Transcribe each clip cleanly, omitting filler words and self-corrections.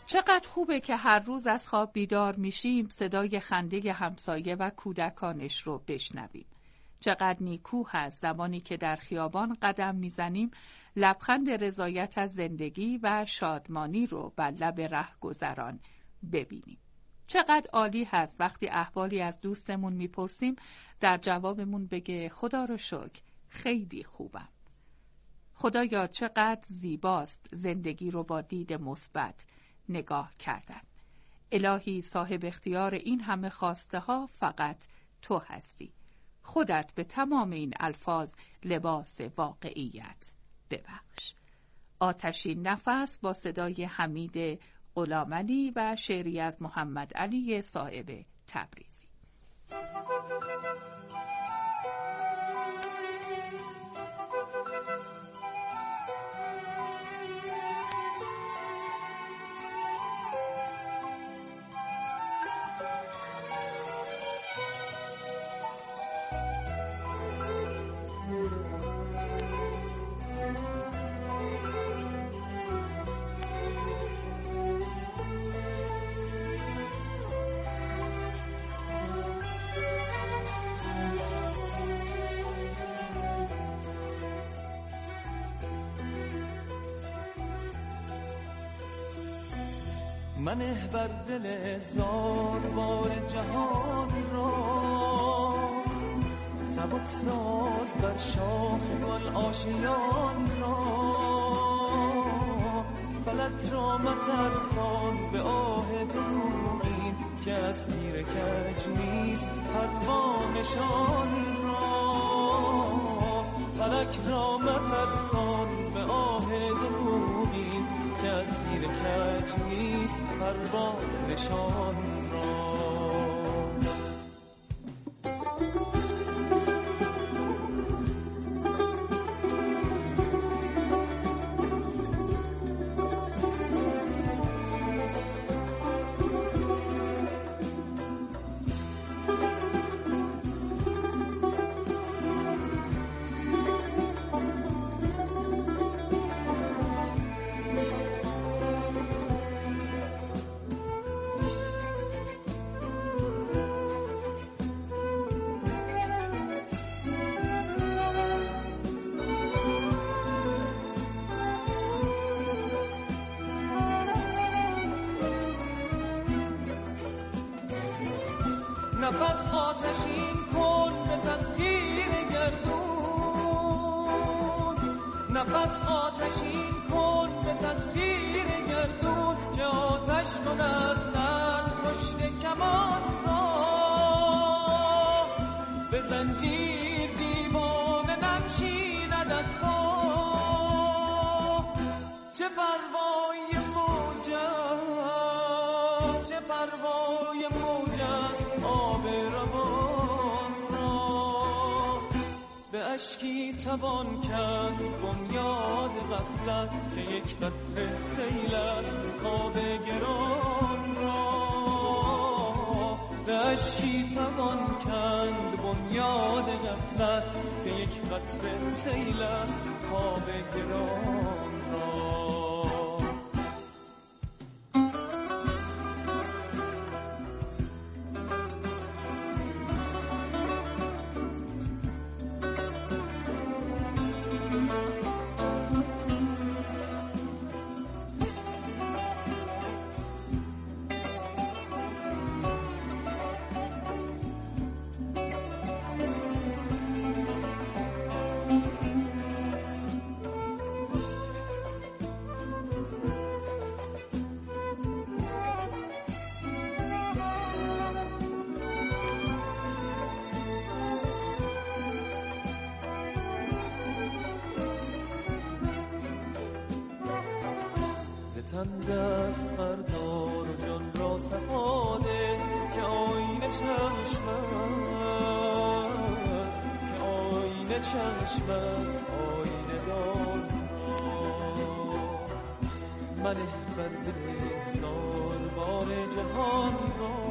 چقدر خوبه که هر روز از خواب بیدار میشیم صدای خنده همسایه و کودکانش رو بشنویم. چقدر نیکو هست زمانی که در خیابان قدم میزنیم لبخند رضایت از زندگی و شادمانی رو بر لب رهگذران ببینیم. چقدر عالی هست وقتی احوالی از دوستمون میپرسیم در جوابمون بگه خدا رو شکر خیلی خوبم. خدایا چقدر زیباست زندگی رو با دید مثبت نگاه کردن. الهی صاحب اختیار این همه خواسته ها فقط تو هستی. خودت به تمام این الفاظ لباس واقعیت ببخش. آتشین نفس با صدای حمید غلامعلی و شعری از محمد علی صاحب تبریزی. منه بر دل زاربار جهان را، سبک ساز بر شاخ گل آشیان را. فلک را مترسان به آه دروغین که از تیر کج نیست پروانشان را. فلک را مترسان به آه دروغین که از تیر کج نیست پروانشان را. نفس آتشین کن به تسخیر گردون، نفس آتشین کن به تسخیر گردون که آتش کند در پشت کمان را. به زنجیر دیوانه ننشیندت با چه پروای موج است، چه پروای موج است آب روان را. به اشکی توان کرد بنیاد غفلت که یک قطره سیل است خواب گران را. به اشکی توان کرد بنیاد غفلت که یک قطره سیل است خواب گران را. تن دست بردار و جان را سفاده که آینه چشم است، که آینه چشم است آینه دار را. منه بر دل زاربار جهان را،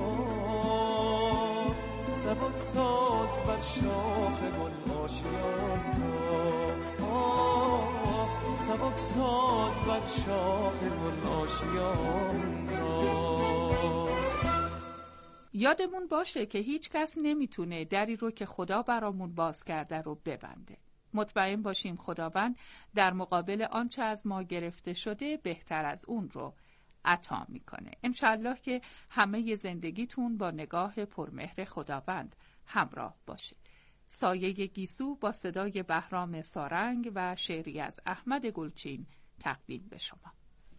سبک ساز بر شاخ گل آشیان را. سبک سازد شاخ گل آشیان را. یادمون باشه که هیچ کس نمیتونه دری رو که خدا برامون باز کرده رو ببنده. مطمئن باشیم خداوند در مقابل آنچه از ما گرفته شده بهتر از اون رو عطا میکنه. انشالله که همه زندگیتون با نگاه پرمهر خداوند همراه باشه. سایه گیسو با صدای بهرام سارنگ و شعری از احمد گلچین تقدیم به شما.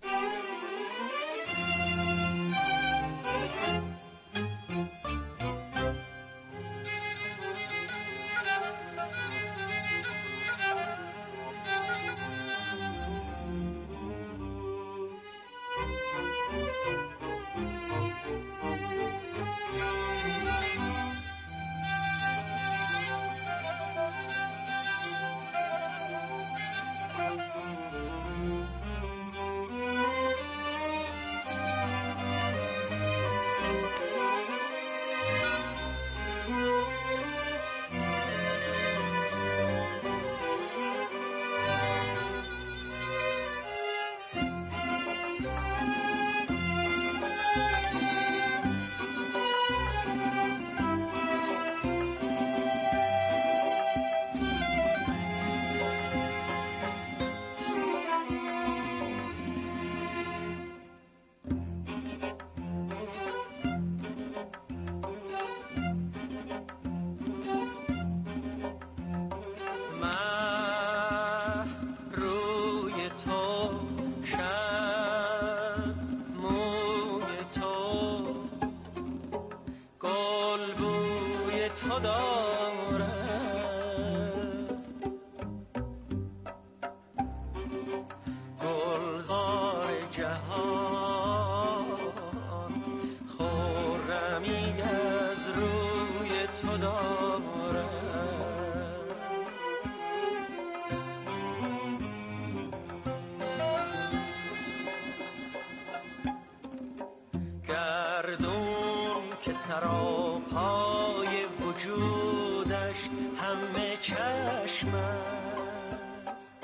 سراپای وجودش همه چشم است،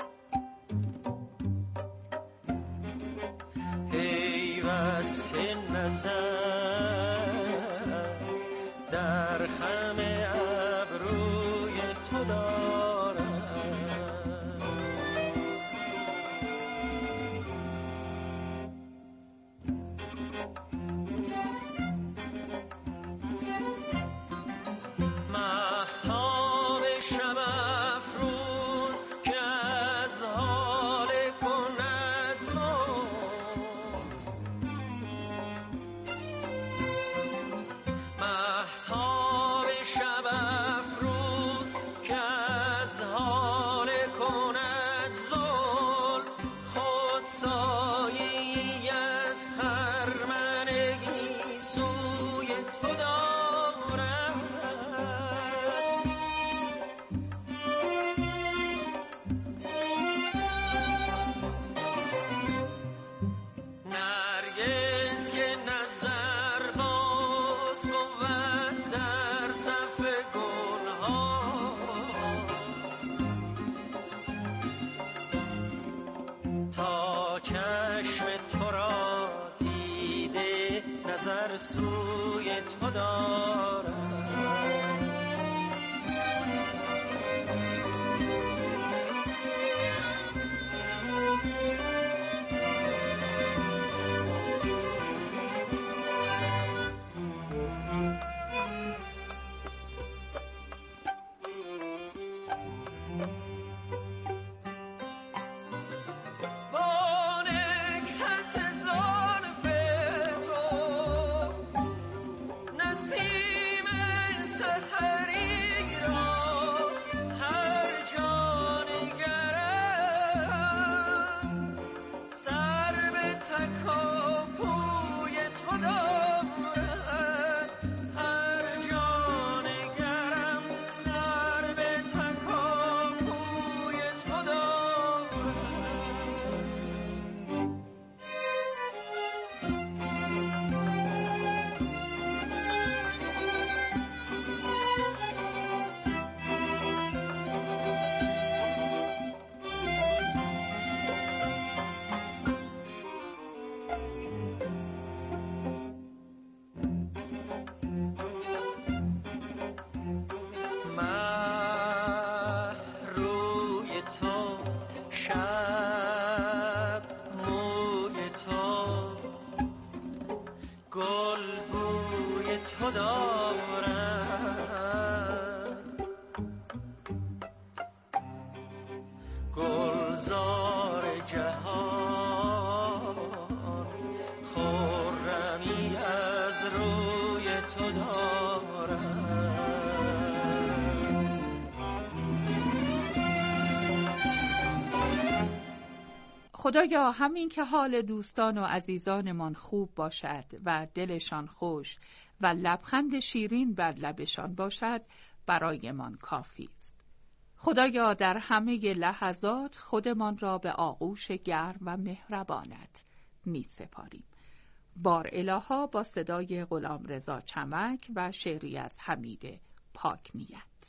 پیوسته نظر در خم ابروی تو دارم. سوی تو دارم. See گلزار جهان خرمی از روی تو دارم. خدایا همین که حال دوستان و عزیزانمان خوب باشد و دلشان خوش و لبخند شیرین بر لبشان باشد برایمان کافی است. خدایا در همه لحظات خودمان را به آغوش گرم و مهربانت می سپاریم. بار الها با صدای غلامرضا چمک و شعری از حمید پاک نیت.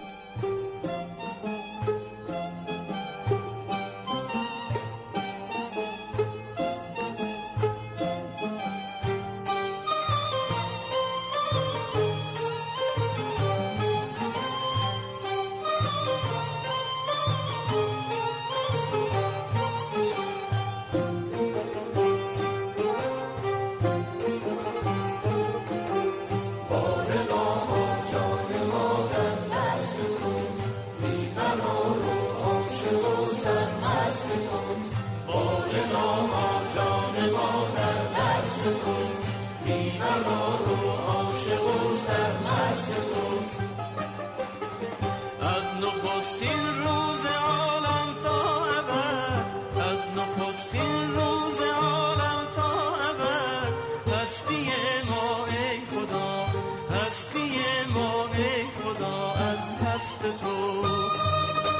از نخستین روز عالم تا ابد، از نخستین روز عالم تا ابد، هستی ما ای خدا، هستی ما ای خدا از هست توست.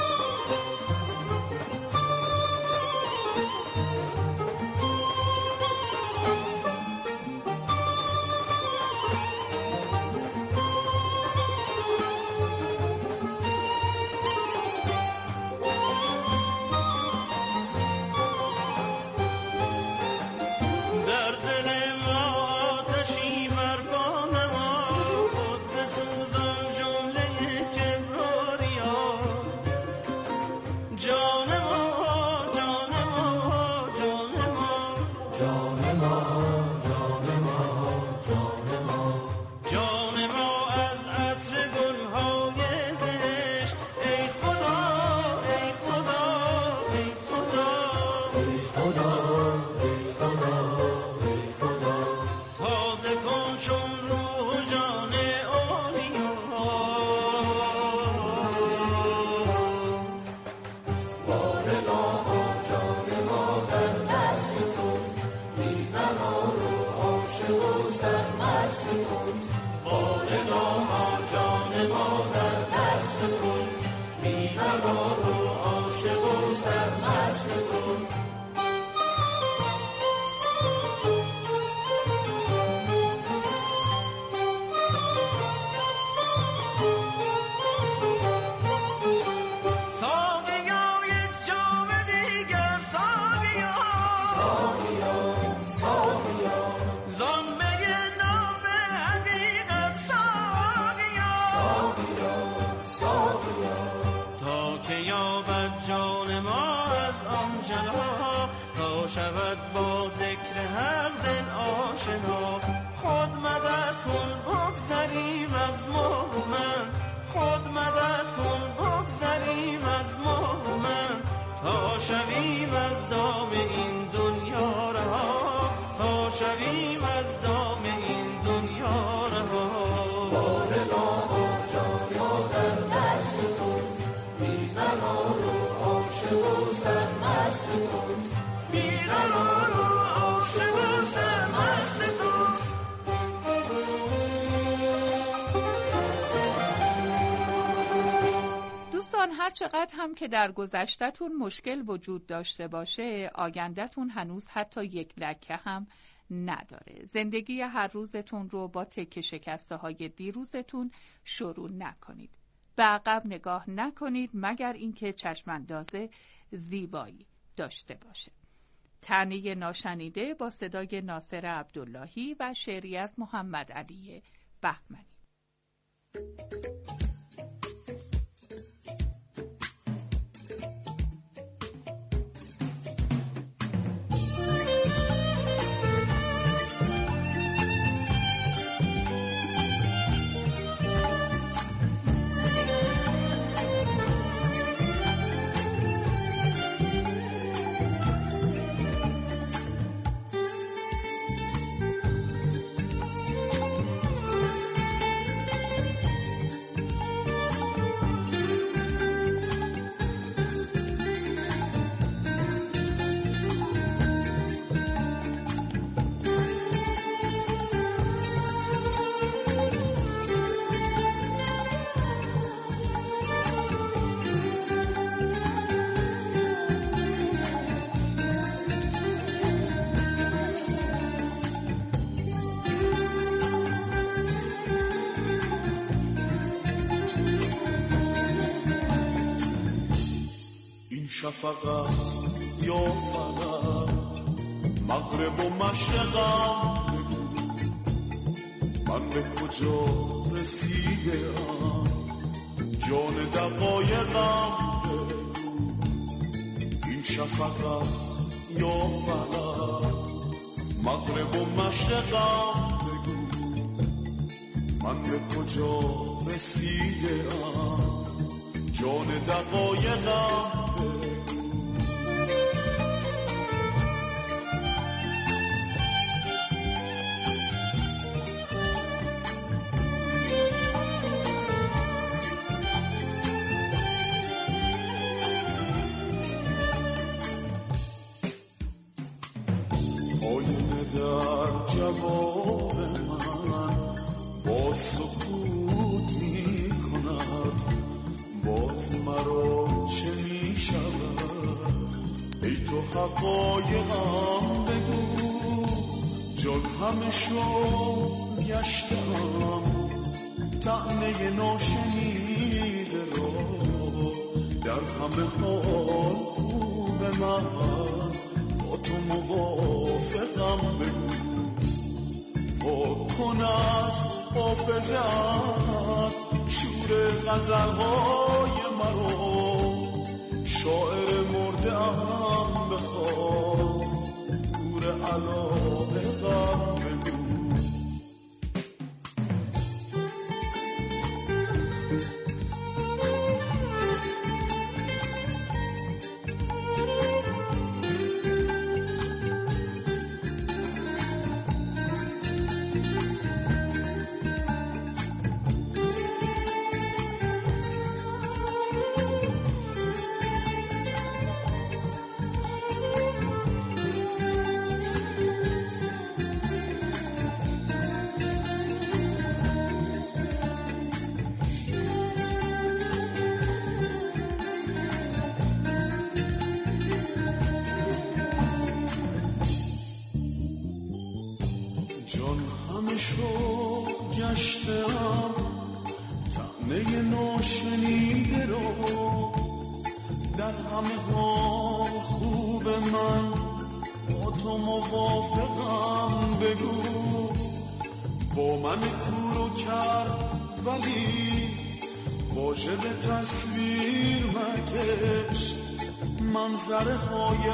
شود با ذکر هر دل آشنا. خود مدد کن بگذریم از مومن، خود مدد کن بگذریم از مومن، تا شویم از دام این دنیا رها، تا شویم از دام این دنیا رها. بار لاها جایا در دست توست، بیقرار و عاشق و سرمست توست، بیقرار و عاشق و سرمست توست. دوستان، هر چقدر هم که در گذشته‌تون مشکل وجود داشته باشه، آینده‌تون هنوز حتی یک لکه هم نداره. زندگی هر روزتون رو با تکه شکسته های دیروزتون شروع نکنید. به عقب نگاه نکنید مگر اینکه چشمانداز زیبایی داشته باشه. ترانه ناشنیده با صدای ناصر عبداللهی و شعری از محمد علی بهمنی. شفق است یا فلک، مغرب و مشرقم بگو، من به کجا رسیدم، جان دقایقم بگو. این شفق است یا فلک، مغرب و مشرقم بگو، من به کجا رسیدم، جان دقایقم بگو. آینه در جواب من با سکوت می کند، باز مرا چه می شود، ای تو حقایقم بگو. جان همه شو گشتم، طعنه ناشنیده را، در همه حال خوب من با تو موافقم بگو. پاک کن از حافظت شور غزلهای مرا، شاعر مرده‌ام بخواد گور علاقه‌ام بگو. جان همه شو گشتم، طعنه ناشنیده رو، در همه حال خوب من با تو موافقم بگو. با من کور و کر ولی واژه به تصویر مکش، منظره های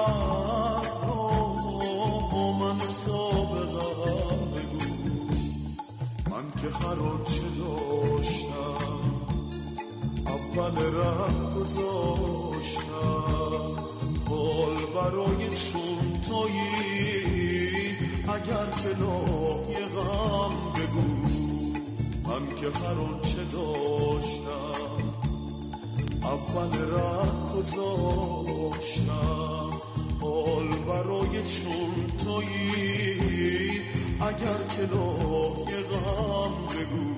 با من سابقم بگو. من که هر آنچه داشتم اول ره گذاشتم، حال برای چون تویی اگر که لایقم بگو. من که هر آنچه داشتم اول ره گذاشتم، حال برای چون تویی اگر که لایقم بگو.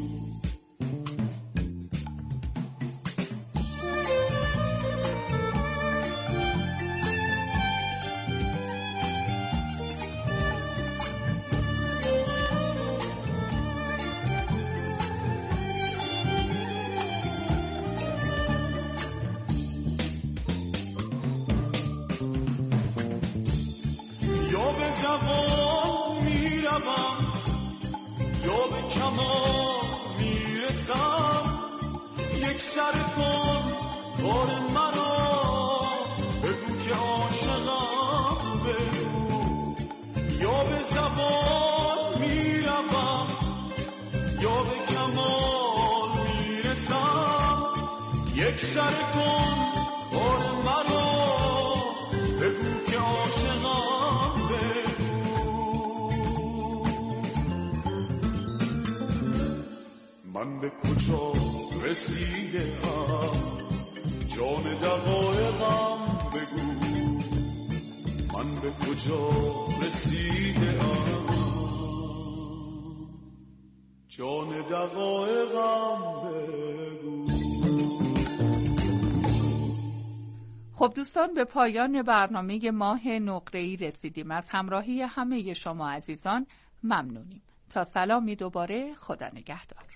یا به زبان میروم یا به کمال میرسم، یک سر کن کار مرا، بگو که عاشقم بگو. یا به زبان میروم یا به کمال میرسم، یک سر کن کار مرا، بگو که عاشقم بگو. من به کجا رسیدم، جان دقایقم بگو. من به کجا رسیدم، جان دقایقم بگو. خب دوستان، به پایان برنامه ماه نقره‌ای رسیدیم. از همراهی همه شما عزیزان ممنونیم. تا سلامی دوباره، خدا نگهدار.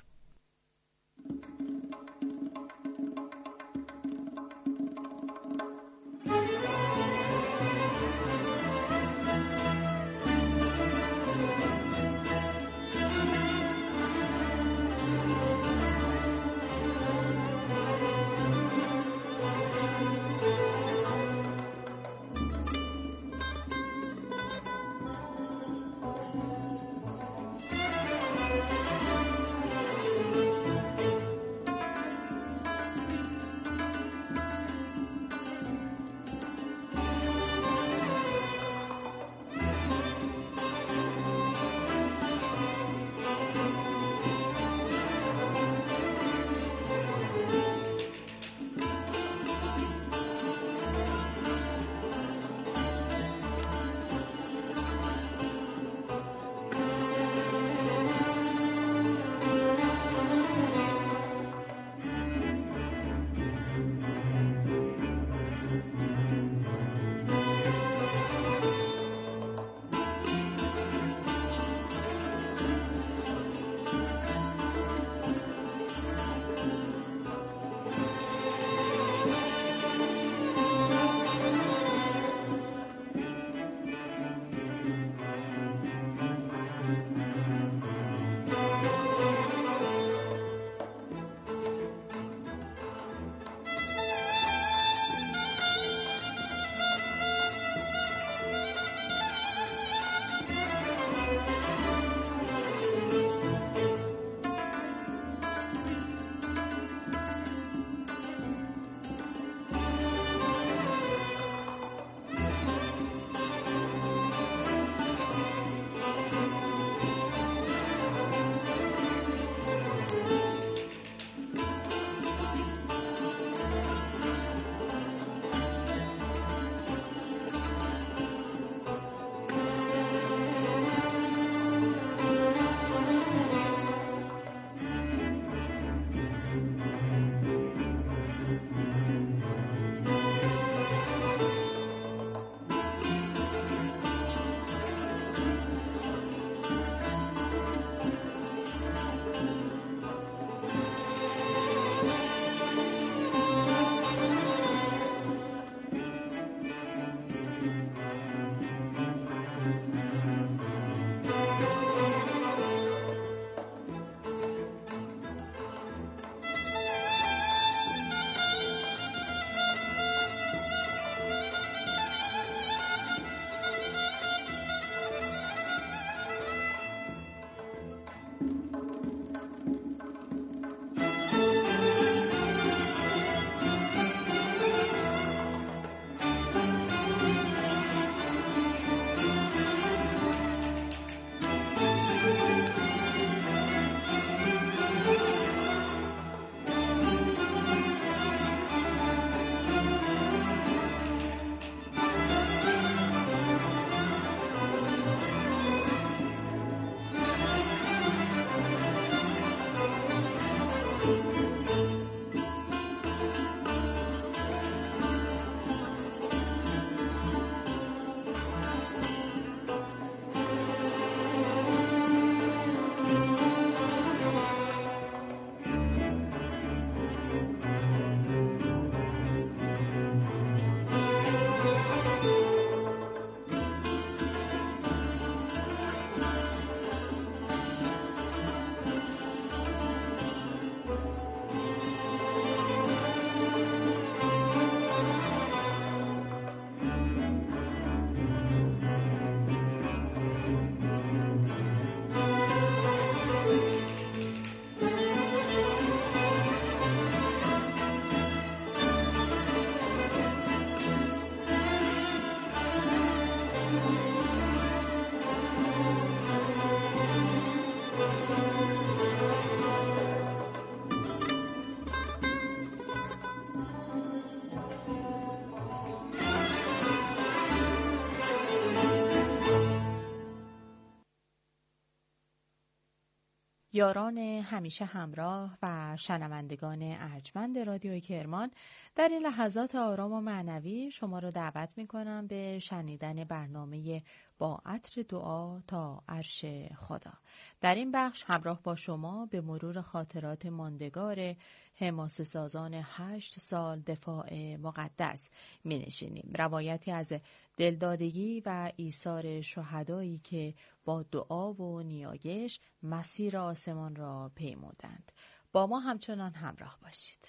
یاران همیشه همراه و شنوندگان ارجمند رادیو کرمان، در این لحظات آرام و معنوی شما را دعوت می‌کنم به شنیدن برنامه با عطر دعا تا عرش خدا. در این بخش همراه با شما به مرور خاطرات ماندگار حماسه سازان 8 سال دفاع مقدس می‌نشینیم. روایتی از دلدادگی و ایثار شهدایی که با دعا و نیایش مسیر آسمان را پیمودند. با ما همچنان همراه باشید.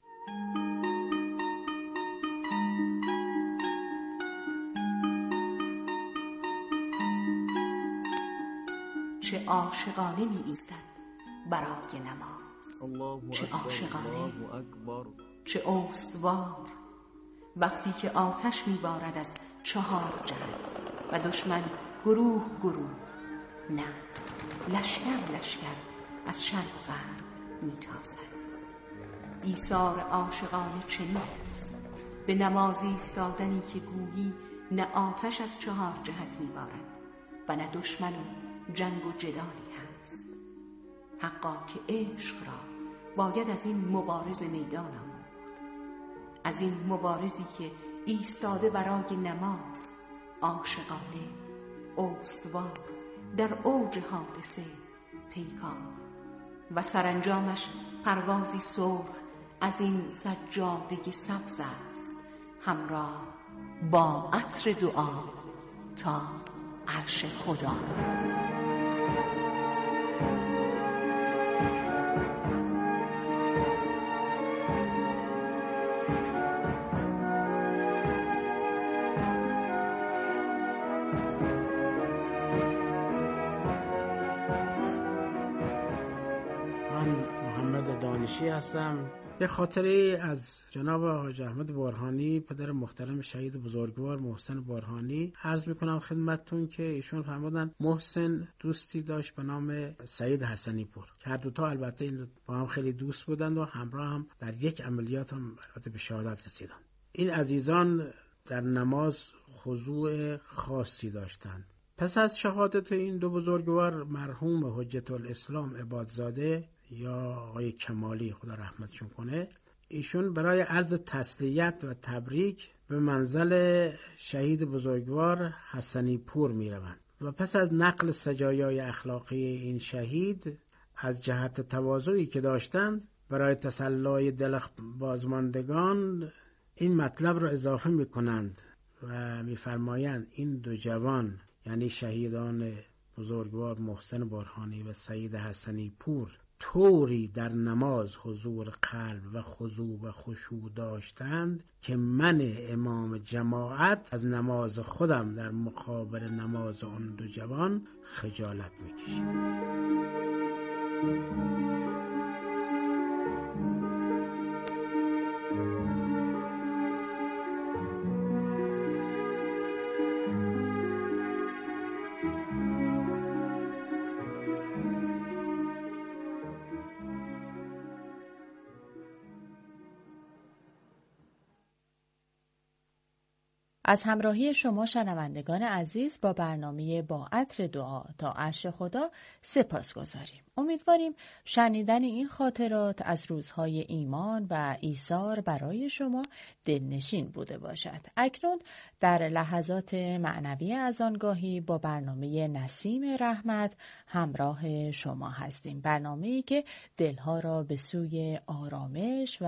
چه عاشقانه می ایستد برای نماز، چه عاشقانه، چه استوار، وقتی که آتش می بارد از 4 جهت و دشمن گروه گروه، نه، لشکر لشکر از شرق و غرب می تازد. ایثار عاشقانه چنین است، به نماز ایستادنی که گویی نه آتش از 4 جهت می بارد و نه دشمن و جنگ و جدالی هست. حقا که عشق را باید از این مبارز میدان آموخت، از این مبارزی که ایستاده برای نماز، عاشقانه، استوار، در اوج حادثه پیکان و سرانجامش پروازی سرخ از این سجاده سبز است، همراه با عطر دعا تا عرش خدا. دانشی هستم. یه خاطره از جناب حاج احمد بارهانی، پدر محترم شهید بزرگوار محسن بارهانی عرض میکنم خدمتتون که ایشون فرمودن محسن دوستی داشت به نام سید حسنی پور که هر دوتا البته این با هم خیلی دوست بودند و همراه هم در یک عملیات هم البته به شهادت رسیدن. این عزیزان در نماز خضوع خاصی داشتند. پس از شهادت این دو بزرگوار مرحوم حجت الاسلام عبادزاده یا آقای کمالی خدا رحمتشون کنه، ایشون برای عرض تسلیت و تبریک به منزل شهید بزرگوار حسنی پور می روند و پس از نقل سجایای اخلاقی این شهید از جهت تواضعی که داشتند برای تسلای دل بازماندگان این مطلب را اضافه می کنند و می فرمایند این دو جوان یعنی شهیدان بزرگوار محسن بارهانی و سید حسنی پور طوری در نماز حضور قلب و خضوع و خشوع داشتند که من امام جماعت از نماز خودم در مقابل نماز آن دو جوان خجالت می‌کشیدم. از همراهی شما شنوندگان عزیز با برنامه با عطر دعا تا عرش خدا سپاسگزاریم. امیدواریم شنیدن این خاطرات از روزهای ایمان و ایثار برای شما دلنشین بوده باشد. اکنون در لحظات معنوی اذانگاهی با برنامه نسیم رحمت همراه شما هستیم. برنامه‌ای که دلها را به سوی آرامش و